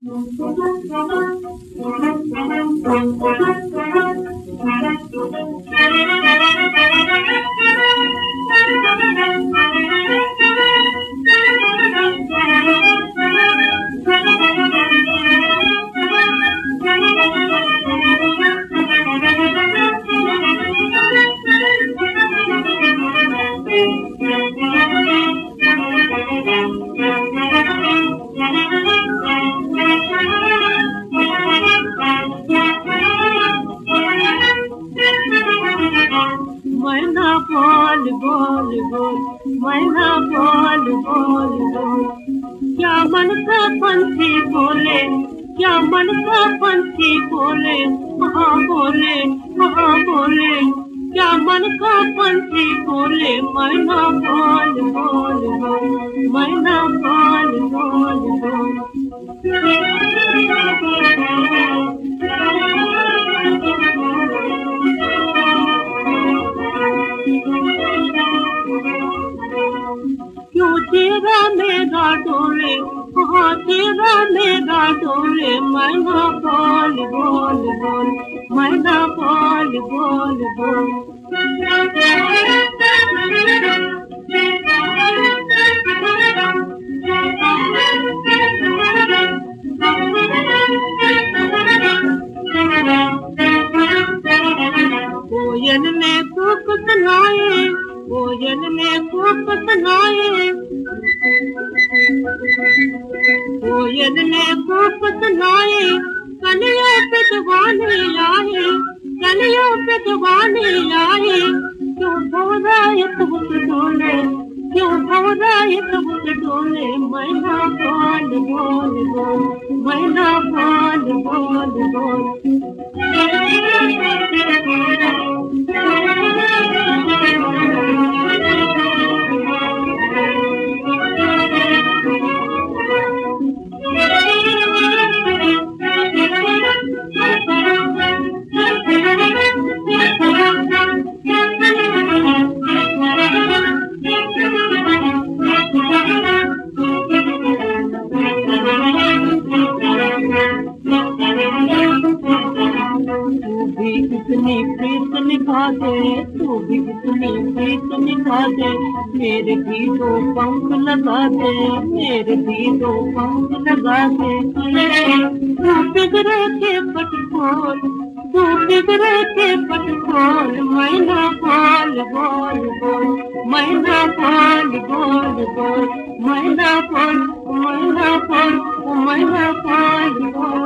मैना बोल बोल बोल, मैना बोल बोल बोल, क्या मन का पंछी बोले, क्या मन का पंछी बोले, हाँ बोले, हाँ बोले, क्या मन का पंछी बोले, मैना बोल बोल बोल, मैना बोल बोल बोल। क्यों तेरा मेरा डोले, हाँ तेरा मेरा डोले, मैना बोल बोल बोल, मैना बोल बोल बोल। कोयल ने कूक सुनाए, कोयल ने कूक सुनाए, कोयल ने कूक सुनाए, कलियों पे दीवाने आए, कलियों पे दीवाने आए। क्यों भौरा एक बुत डोले, क्यों भौरा एक बुत डोले, मैना बोल बोल बोल, मैना बोल बोल बोल। इतनी प्रीत निभा दे, तू भी इतनी प्रीत निभा दे, मेरे भी दो पंख लगा दे, मेरे भी दो पंख लगा दे। तू बिगड़े के पट खोल, तू बिगड़े के पट खोल, मैना बोल बोल बोल, मैना बोल बोल बोल, मैना बोल, मैना बोल, मैना बोल बोल।